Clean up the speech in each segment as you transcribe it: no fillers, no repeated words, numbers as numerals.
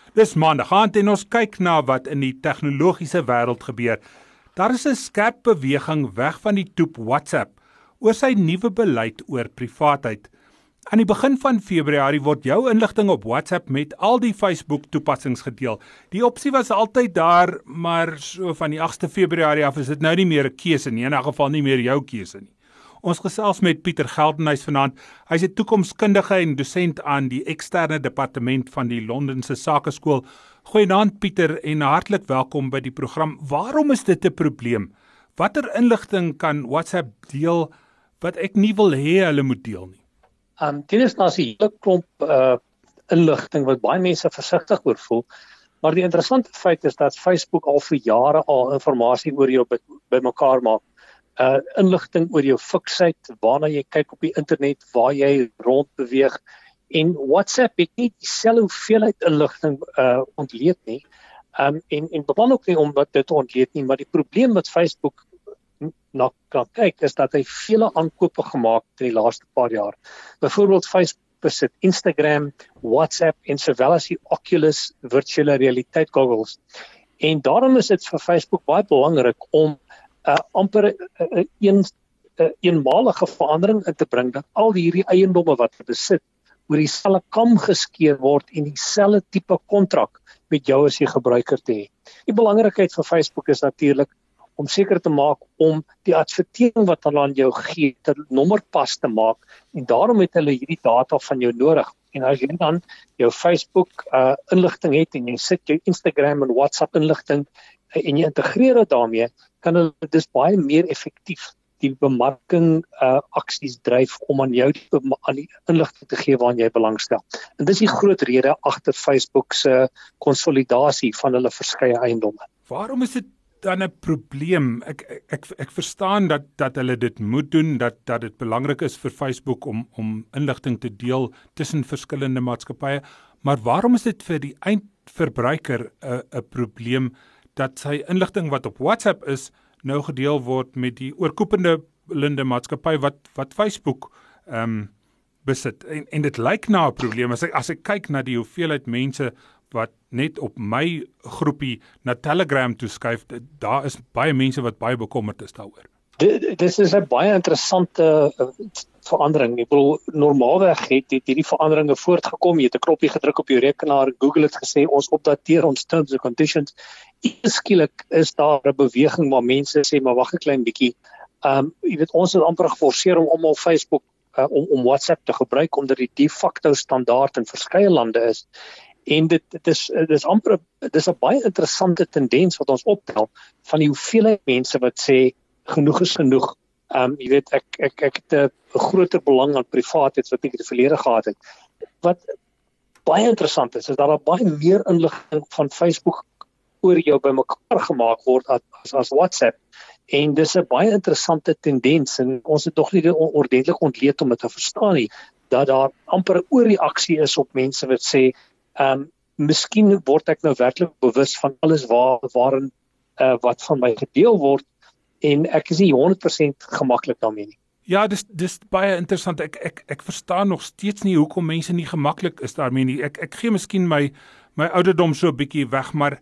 Dis maandag aand en ons kyk na wat in die tegnologiese wêreld gebeur. Daar is 'n skerp beweging weg van die toep WhatsApp oor sy nuwe beleid oor privaatheid. Aan die begin van Februarie word jou inligting op WhatsApp met al die Facebook-toepassings gedeel. Die opsie was altyd daar, maar so van die 8de Februarie af is dit nou nie meer 'n keuse nie, in 'n geval nie meer jou keuse nie. Ons gesels met Pieter Geldenhuys vanaand. Hy's 'n toekomskundige en dosent aan die eksterne departement van die Londense Sakeskool. Goeienaand Pieter en hartlik welkom by die program. Waarom is dit 'n probleem? Watter inligting kan WhatsApp deel wat ek nie wil hê hulle moet deel nie? Dit is nou 'n hele klomp inligting wat baie mense versigtig oor voel. Maar die interessante feit is dat Facebook al vir jare al inligting oor jou bymekaar maak. Inligting oor jou fiksheid, waarna jy kyk op die internet, waar jy rond beweeg. En WhatsApp het nie dieselfde hoeveelheid inligting ontleed nie. En beplan ook nie om dit te ontleed nie, maar die probleem wat Facebook na kyk is dat hy vele aankope gemaak het in die laaste paar jaar. Byvoorbeeld Facebook besit Instagram, WhatsApp en sowel as die Oculus virtuele realiteit goggles. En daarom is dit vir Facebook baie belangrik om amper 'n eenmalige verandering in te bring dat al hierdie eiendomme wat hy besit oor dieselfde kam geskeer word en dieselfde tipe kontrak met jou as jy gebruiker te hê. Die belangrikheid vir Facebook is natuurlik om seker te maak om die advertering wat hulle aan jou gee te nommerpas te maak en daarom het hulle hierdie data van jou nodig. En as jy dan jou Facebook inligting het en jy sit jou Instagram en WhatsApp inligting en jy integreer dit daarmee, kan hulle dus baie meer effektief die bemarking aksies dryf om aan jou aan die inligting te gee waaraan jy belangstel. En dis die groot rede agter Facebook se konsolidasie van hulle verskeie eiendomme. Waarom is dit dan 'n probleem? Ek verstaan dat hulle dit moet doen, dat dit belangrik is vir Facebook om inligting te deel tussen verskillende maatskappye, maar waarom is dit vir die eindverbruiker 'n probleem dat sy inligting wat op WhatsApp is nou gedeel word met die oorkoepende maatskappy wat Facebook besit? En dit lyk na 'n probleem as ek kyk na die hoeveelheid mense wat net op my groepie na Telegram toeskuif, daar is baie mense wat baie bekommerd is daaroor. Dit is 'n baie interessante verandering. Ek bedoel, normaalweg het hierdie veranderinge voortgekom. Jy het 'n knoppie gedruk op jou rekenaar, Google het gesê ons opdateer ons terms and conditions. Skielik is daar 'n beweging waar mense sê, maar wag 'n klein bietjie. Jy weet, ons is amper geforseer om almal Facebook om WhatsApp te gebruik omdat dit de facto standaard in verskeie lande is. En dit is amper 'n baie interessante tendens wat ons optel van die hoeveelheid mense wat sê genoeg is genoeg. Jy weet, ek het 'n groter belang aan privaatheid wat ek in die verlede gehad het. Wat baie interessant is dat daar baie meer inligting van Facebook oor jou bymekaar gemaak word as WhatsApp. En dis 'n baie interessante tendens en ons het nog nie ordentlik ontleed om dit te verstaan nie, dat daar amper 'n oorreaksie is op mense wat sê miskien word ek nou werklik bewus van alles waarin wat van my gedeel word en ek is nie 100% gemaklik daarmee nie. Ja, dis baie interessant. Ek verstaan nog steeds nie hoekom mense nie gemaklik is daarmee nie. Ek gee miskien my ouderdom so 'n bietjie weg, maar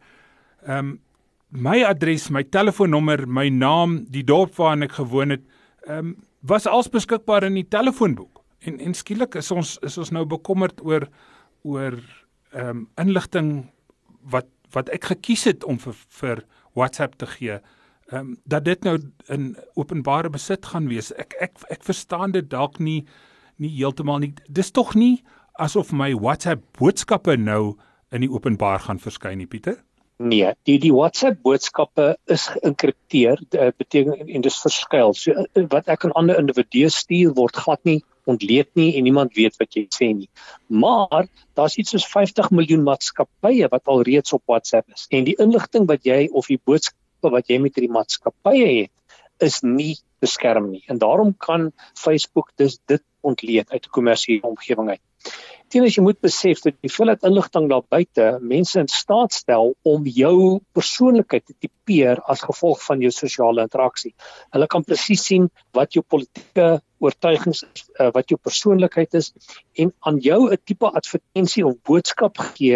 my adres, my telefoonnommer, my naam, die dorp waarin ek gewoon het, was als beskikbaar in die telefoonboek. En skielik is ons nou bekommerd oor inligting wat ek gekies het om vir WhatsApp te gee, dat dit nou in openbare besit gaan wees. Ek verstaan dit dalk nie heeltemal nie. Dis tog nie asof my WhatsApp boodskappe nou in die openbaar gaan verskyn nie, Pieter? Nee, die WhatsApp boodskappe is geïnkripteer, beteken en dis verskuil. So wat ek aan ander individue stuur word glad nie ontleed nie en niemand weet wat jy sê nie. Maar daar's iets soos 50 miljoen maatskappye wat al reeds op WhatsApp is. En die inligting wat jy of die boodskappe wat jy met hierdie maatskappye het, is nie beskerm nie. En daarom kan Facebook dus dit ontleed uit 'n kommersiële omgewing uit. As jy moet besef dat die hoeveelheid inligting daar buite mense in staat stel om jou persoonlikheid te tipeer as gevolg van jou sosiale interaksie. Hulle kan presies sien wat jou politieke oortuigings is, wat jou persoonlikheid is en aan jou 'n tipe advertensie of boodskap gee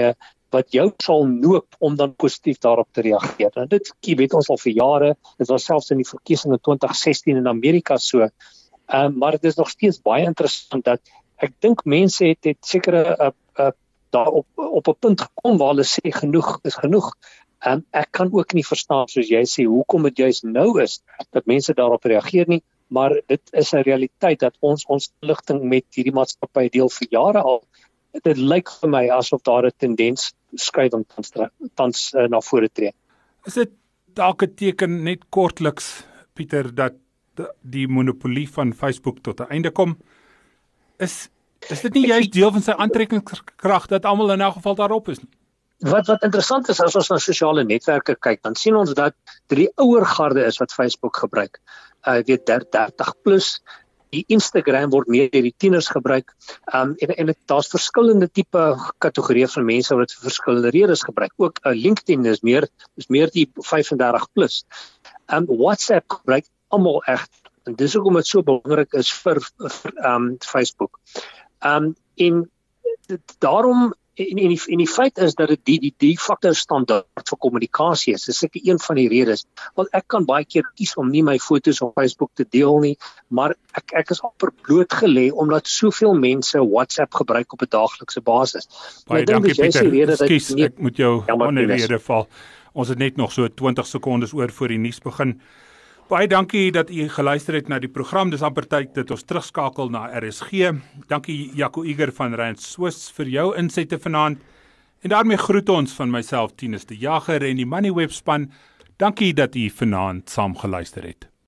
wat jou sal noop om dan positief daarop te reageer. En dit weet ons al vir jare, dit was selfs in die verkiesing in 2016 in Amerika so. Maar dit is nog steeds baie interessant dat ek dink mense het sekere daar op 'n punt gekom waar hulle sê genoeg is genoeg. Ek kan ook nie verstaan, soos jy sê, hoekom dit juist nou is dat mense daarop reageer nie, maar dit is 'n realiteit dat ons ligting met hierdie maatskappy deel vir jare al. Dit lyk vir my asof daar 'n tendens skuiving tans na vore tree. Is dit dalk 'n teken net kortliks, Pieter, dat die monopolie van Facebook tot 'n einde kom? Is dit nie juist deel van sy aantrekkingskrag dat almal in elk geval daarop is nie? Wat interessant is, as ons na sosiale netwerke kyk, dan sien ons dat die ouer garde is wat Facebook gebruik. Weet 30 plus, die Instagram word meer deur die tieners gebruik, en daar's verskillende tipe kategorieë van mense wat vir verskillende redes gebruik. Ook LinkedIn is meer die 35 plus. WhatsApp gebruik almal echt, en dis hoekom dit so belangrik is vir Facebook. En daarom en die feit is dat dit die factor standaard vir kommunikasie is. Dis seker een van die redes. Want ek kan baie keer kies om nie my foto's op Facebook te deel nie, maar ek is amper blootgelê omdat soveel mense WhatsApp gebruik op 'n daaglikse basis. Baie dankie Pieter. Ekskuus, ek moet jou onderrede val. Ons het net nog so 20 sekondes oor voor die nuus begin. Baie dankie dat u geluister het na die program. Dis amper tyd dat ons terugskakel na RSG. Dankie Jaco Eger van Rand Swiss vir jou insette vanaand. En daarmee groet ons van myself Tinus de Jager en die Moneyweb span. Dankie dat u vanaand saam geluister het.